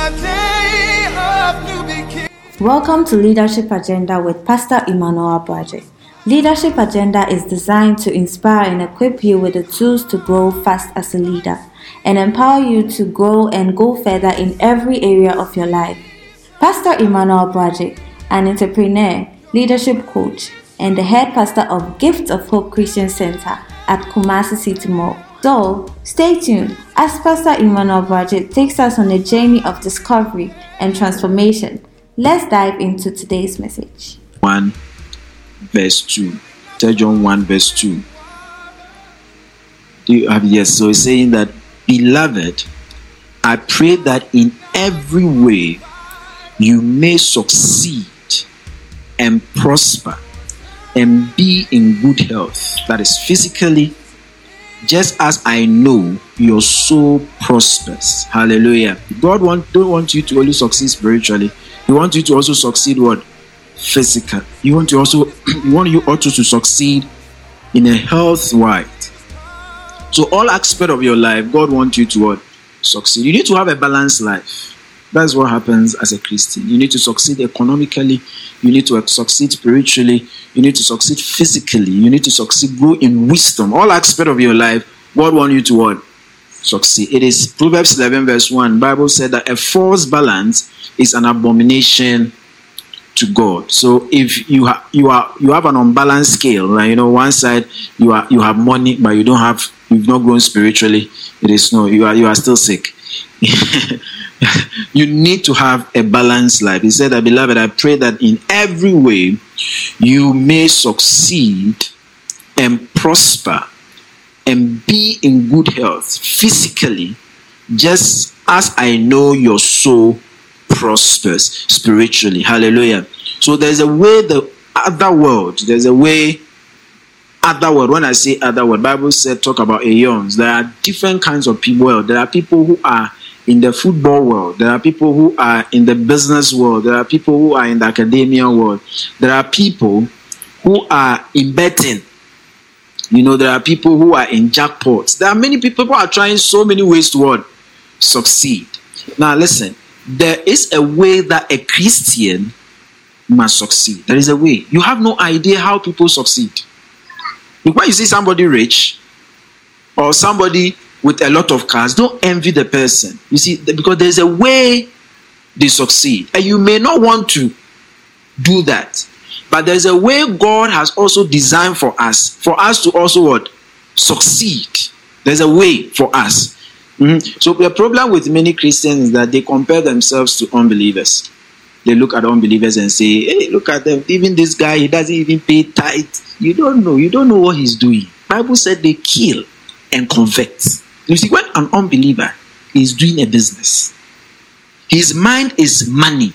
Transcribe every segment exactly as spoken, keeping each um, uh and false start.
Welcome to Leadership Agenda with Pastor Emmanuel Abraje. Leadership Agenda is designed to inspire and equip you with the tools to grow fast as a leader and empower you to grow and go further in every area of your life. Pastor Emmanuel Abraje, an entrepreneur, leadership coach, and the head pastor of Gift of Hope Christian Center at Kumasi City Mall. So, stay tuned as Pastor Emmanuel Abraje takes us on a journey of discovery and transformation. Let's dive into today's message. one verse two. Third John one verse two. Do you have yes? So it's saying that, beloved, I pray that in every way you may succeed and prosper and be in good health, that is physically, just as I know your soul prospers. Hallelujah. God want, don't want you to only succeed spiritually. He wants you to also succeed what? Physical. You want to also you want you also to succeed in a health wise. So all aspect of your life, God wants you to what? Succeed. You need to have a balanced life. That's what happens as a Christian. You need to succeed economically. You need to succeed spiritually. You need to succeed physically. You need to succeed, grow in wisdom. All aspect of your life, God wants you to what? Succeed. It is Proverbs eleven verse one. Bible said that a false balance is an abomination to God. So if you have you are you have an unbalanced scale, right? You know, one side you are you have money, but you don't have you've not grown spiritually. It is no, you are you are still sick. You need to have a balanced life. He said that, beloved, I pray that in every way you may succeed and prosper and be in good health physically, just as I know your soul prospers spiritually. Hallelujah. So there's a way the other world, there's a way other world. When I say other world, Bible said talk about aeons. There are different kinds of people. There are people who are in the football world. There are people who are in the business world. There are people who are in the academia world. There are people who are in betting. You know, there are people who are in jackpots. There are many people who are trying so many ways to what? Succeed. Now listen, there is a way that a Christian must succeed. There is a way. You have no idea how people succeed. When you see somebody rich or somebody with a lot of cars, don't envy the person. You see, because there's a way they succeed. And you may not want to do that. But there's a way God has also designed for us, for us to also what? Succeed. There's a way for us. Mm-hmm. So the problem with many Christians is that they compare themselves to unbelievers. They look at unbelievers and say, hey, look at them. Even this guy, he doesn't even pay tithe. You don't know. You don't know what he's doing. Bible said they kill and convert. You see, when an unbeliever is doing a business, his mind is money.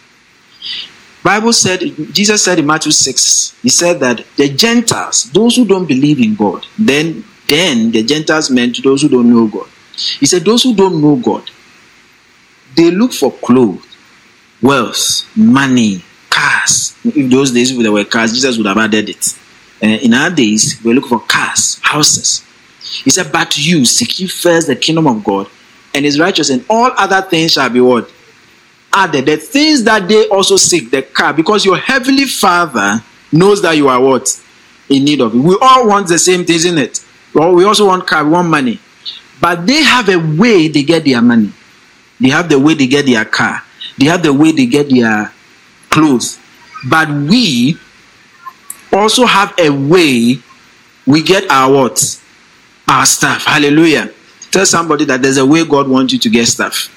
Bible said, Jesus said in Matthew six, he said that the Gentiles, those who don't believe in God, then, then the Gentiles meant those who don't know God. He said those who don't know God, they look for clothes, wealth, money, cars. In those days, if there were cars, Jesus would have added it. Uh, in our days, we look for cars, houses. He said, but you seek ye first the kingdom of God and his righteousness, and all other things shall be what? Added. The things that they also seek, the car, because your heavenly Father knows that you are what? In need of it. We all want the same things, isn't it? Well, we also want car, we want money. But they have a way they get their money. They have the way they get their car. They have the way they get their clothes. But we also have a way we get our what? Our stuff. Hallelujah. Tell somebody that there's a way God wants you to get stuff.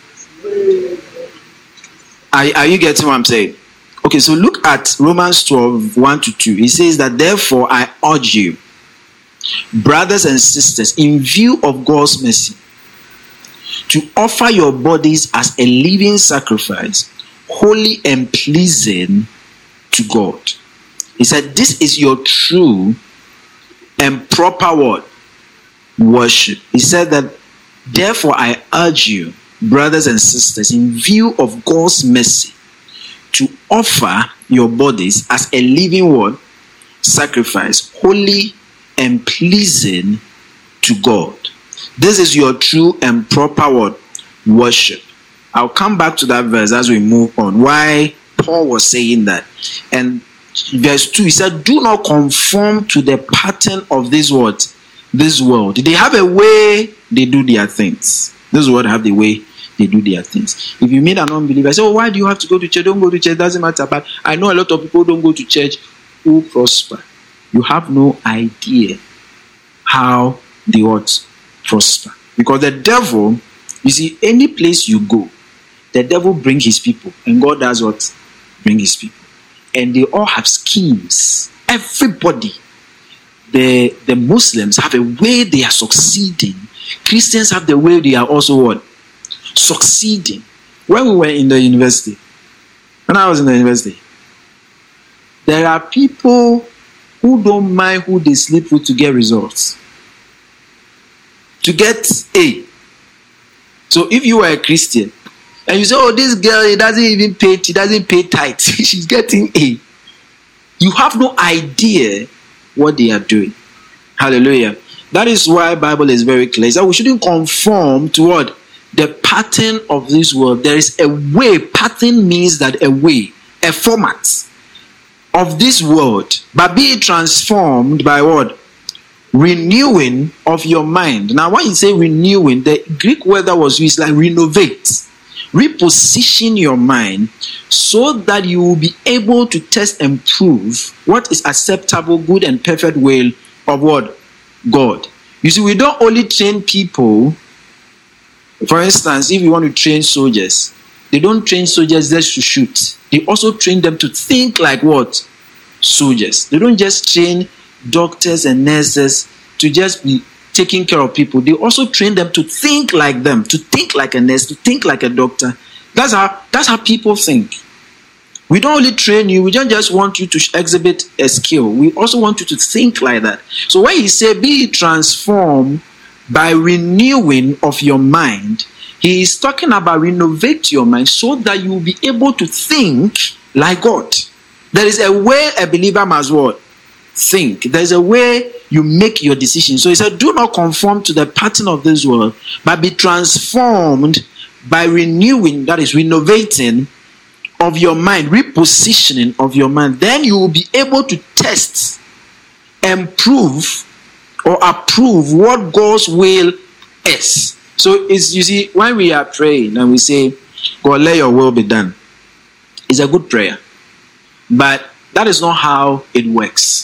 Are, are you getting what I'm saying? Okay, so look at Romans twelve, one to two. It says that, therefore I urge you, brothers and sisters, in view of God's mercy, to offer your bodies as a living sacrifice, holy and pleasing to God. He said, this is your true and proper word, worship. He said that, therefore I urge you, brothers and sisters, in view of God's mercy, to offer your bodies as a living word, sacrifice, holy and pleasing to God. This is your true and proper word, worship. I'll come back to that verse as we move on. Why Paul was saying that. And verse two, he said, do not conform to the pattern of this world. This world. They have a way they do their things. This world have the way they do their things. If you meet an unbeliever, say, oh, why do you have to go to church? Don't go to church. Doesn't matter. But I know a lot of people don't go to church who prosper. You have no idea how they ought prosper. Because the devil, you see, any place you go, the devil brings his people. And God does what? Bring his people. And they all have schemes. Everybody. The, the Muslims have a way they are succeeding. Christians have the way they are also what? Succeeding. When we were in the university, when I was in the university, there are people who don't mind who they sleep with to get results. To get A. So if you are a Christian, and you say, oh, this girl, it doesn't even pay, she doesn't pay tithe. She's getting A. You have no idea what they are doing. Hallelujah. That is why the Bible is very clear. So we shouldn't conform to what? The pattern of this world. There is a way. Pattern means that a way, a format of this world. But be transformed by what? Renewing of your mind. Now when you say renewing, the Greek word that was used like renovate. Reposition your mind so that you will be able to test and prove what is acceptable, good, and perfect will of what? God. You see, we don't only train people. For instance, if you want to train soldiers, they don't train soldiers just to shoot. They also train them to think like what? Soldiers. They don't just train doctors and nurses to just be taking care of people. They also train them to think like them, to think like a nurse, to think like a doctor. That's how that's how people think. We don't only train you, we don't just want you to exhibit a skill. We also want you to think like that. So when he said, be transformed by renewing of your mind, he is talking about renovate your mind so that you will be able to think like God. There is a way a believer must what? Think. There's a way you make your decision. So he said, do not conform to the pattern of this world, but be transformed by renewing, that is renovating of your mind, repositioning of your mind. Then you will be able to test and prove or approve what God's will is. So it's, you see, when we are praying and we say, God, let your will be done, it's a good prayer. But that is not how it works.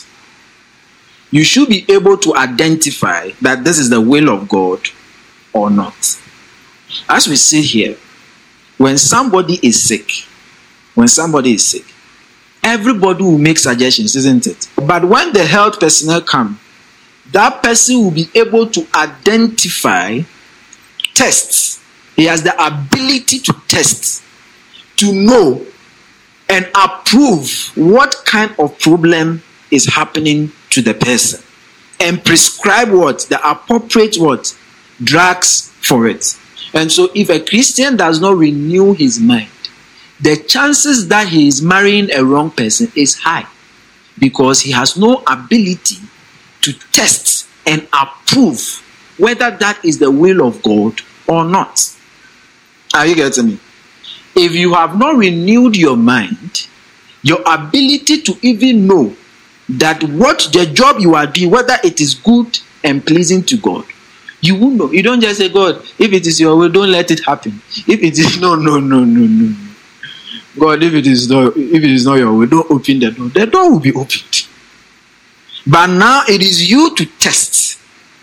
You should be able to identify that this is the will of God or not. As we sit here, when somebody is sick, when somebody is sick, everybody will make suggestions, isn't it? But when the health personnel come, that person will be able to identify tests. He has the ability to test, to know and approve what kind of problem is happening to the person and prescribe what? The appropriate what? Drugs for it. And so if a Christian does not renew his mind, the chances that he is marrying a wrong person is high because he has no ability to test and approve whether that is the will of God or not. Are you getting me? If you have not renewed your mind, your ability to even know that what the job you are doing, whether it is good and pleasing to God, you will know. You don't just say, God, if it is your will, don't let it happen. If it is no, no, no, no, no. God, if it is not, if it is not your will, don't open the door. The door will be opened. But now it is you to test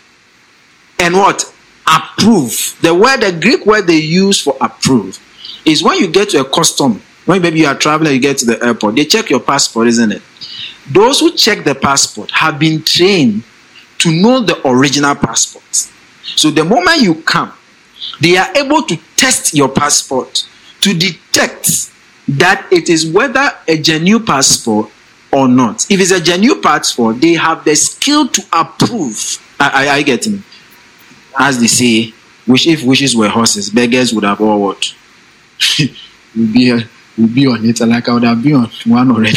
and what? Approve. The word, the Greek word they use for approve is when you get to a custom. When maybe you are traveling, you get to the airport, they check your passport, isn't it? Those who check the passport have been trained to know the original passports. So the moment you come, they are able to test your passport to detect that it is whether a genuine passport or not. If it's a genuine passport, they have the skill to approve. I, I, I get me. As they say, which if wishes were horses, beggars would have all what? would be would be on it. Like I would have been on one already.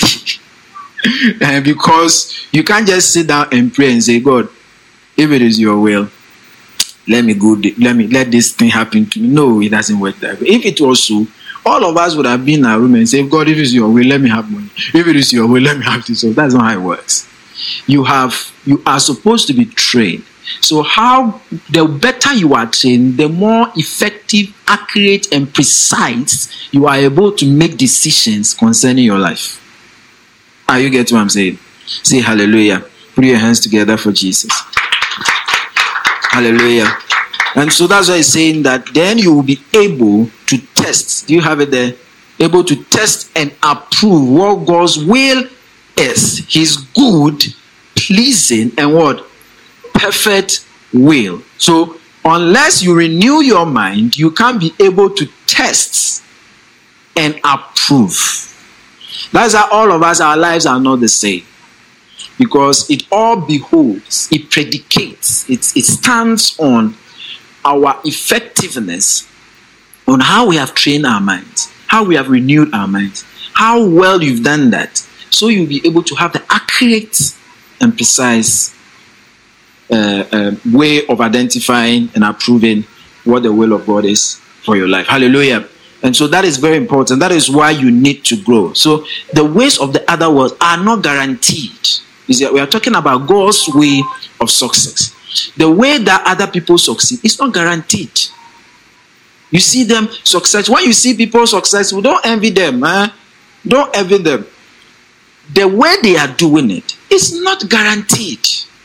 And because you can't just sit down and pray and say, God, if it is your will, let me go, let me let this thing happen to me. No, it doesn't work that way. If it was so, all of us would have been in our room and said, God, if it's your way, let me have money. If it is your way, let me have this. So that's not how it works. You have, you are supposed to be trained. So how, the better you are trained, the more effective, accurate, and precise you are able to make decisions concerning your life. Are you getting what I'm saying? Say hallelujah. Put your hands together for Jesus. Hallelujah. And so that's why it's saying that then you will be able to test. Do you have it there? Able to test and approve what God's will is. His good, pleasing, and what? Perfect will. So unless you renew your mind, you can't be able to test and approve. That's how all of us, our lives are not the same. Because it all beholds, it predicates, it, it stands on our effectiveness, on how we have trained our minds, how we have renewed our minds, how well you've done that. So you'll be able to have the accurate and precise uh, uh, way of identifying and approving what the will of God is for your life. Hallelujah. And so that is very important. That is why you need to grow. So the ways of the other world are not guaranteed. You see, we are talking about God's way of success. The way that other people succeed is not guaranteed. You see them success. When you see people successful, don't envy them. Eh? Don't envy them. The way they are doing it is not guaranteed.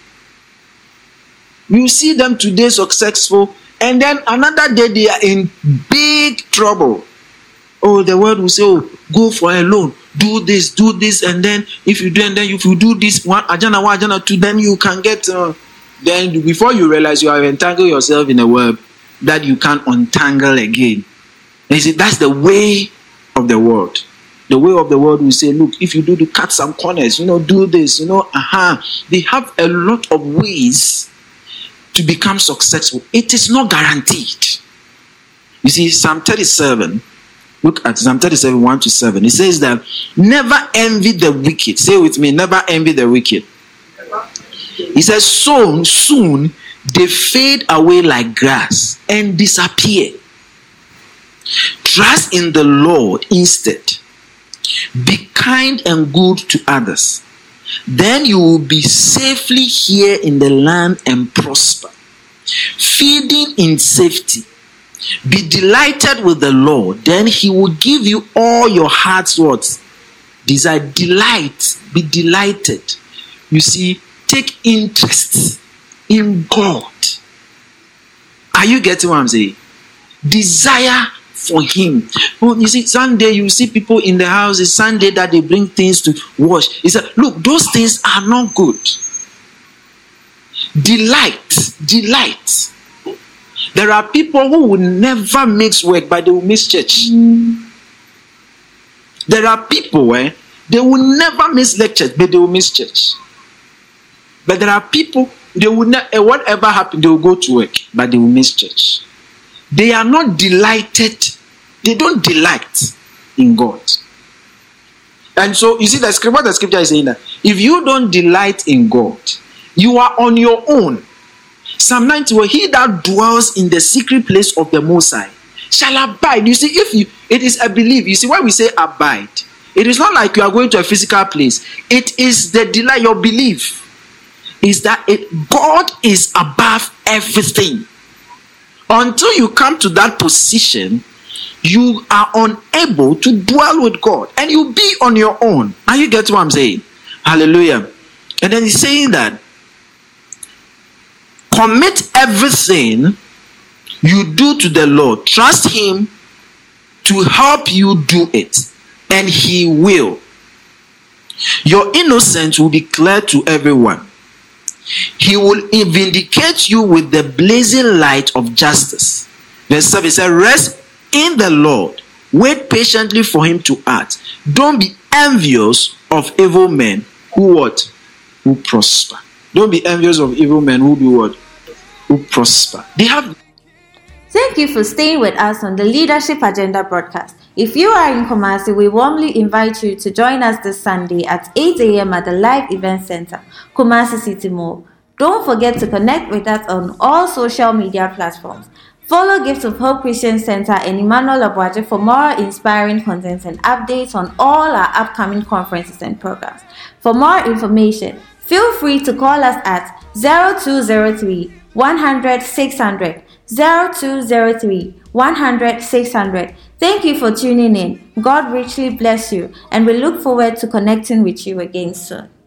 You see them today successful, and then another day they are in big trouble. Oh, the world will say, oh, go for a loan, do this, do this, and then if you do, and then if you do this, one ajana, one ajana, two, then you can get, uh, then before you realize you have entangled yourself in a web that you can't untangle again. And you see, that's the way of the world. The way of the world will say, look, if you do to cut some corners, you know, do this, you know, aha. Uh-huh. They have a lot of ways to become successful. It is not guaranteed. You see, Psalm thirty-seven, look at Psalm thirty-seven, one to seven. It says that, never envy the wicked. Say with me, never envy the wicked. He says, soon, soon, they fade away like grass and disappear. Trust in the Lord instead. Be kind and good to others. Then you will be safely here in the land and prosper. Feeding in safety. Be delighted with the Lord. Then he will give you all your heart's what? Desire. Delight. Be delighted. You see, take interest in God. Are you getting what I'm saying? Desire for him. Oh, you see, Sunday you see people in the house. It's Sunday that they bring things to wash. He said, look, those things are not good. Delight, delight. There are people who will never mix work, but they will miss church. Mm. There are people eh, they will never miss lectures, but they will miss church. But there are people, they will ne- whatever happens, they will go to work, but they will miss church. They are not delighted. They don't delight in God. And so, you see, the scripture, what the scripture is saying that if you don't delight in God, you are on your own. Psalm ninety, where he that dwells in the secret place of the Most High shall abide. You see, if you, it is a belief. You see, when we say abide, it is not like you are going to a physical place. It is the delight, your belief is that it, God is above everything. Until you come to that position, you are unable to dwell with God, and you'll be on your own. Are you getting what I'm saying? Hallelujah. And then he's saying that commit everything you do to the Lord. Trust him to help you do it, and he will. Your innocence will be clear to everyone. He will vindicate you with the blazing light of justice. Verse seven says, rest in the Lord. Wait patiently for him to act. Don't be envious of evil men who what? Who prosper. Don't be envious of evil men who do what? Who prosper. They have. Thank you for staying with us on the Leadership Agenda broadcast. If you are in Kumasi, we warmly invite you to join us this Sunday at eight a.m. at the Live Event Center, Kumasi City Mall. Don't forget to connect with us on all social media platforms. Follow Gift of Hope Christian Center and Emmanuel Abuaje for more inspiring content and updates on all our upcoming conferences and programs. For more information, feel free to call us at zero two zero three, one hundred, six hundred, zero two zero three, one hundred, six hundred. Thank you for tuning in. God richly bless you, and we look forward to connecting with you again soon.